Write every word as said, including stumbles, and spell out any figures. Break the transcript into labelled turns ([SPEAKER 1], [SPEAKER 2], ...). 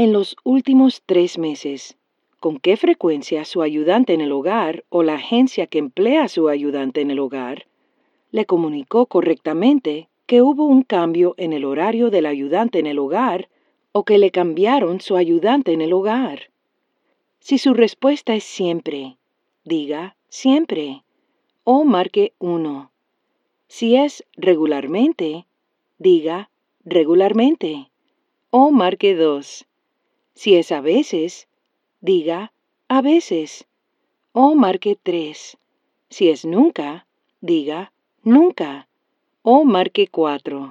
[SPEAKER 1] En los últimos tres meses, ¿con qué frecuencia su ayudante en el hogar o la agencia que emplea a su ayudante en el hogar le comunicó correctamente que hubo un cambio en el horario del ayudante en el hogar o que le cambiaron su ayudante en el hogar? Si su respuesta es siempre, diga siempre o marque uno. Si es regularmente, diga regularmente o marque dos. Si es a veces, diga a veces o marque tres. Si es nunca, diga nunca o marque cuatro.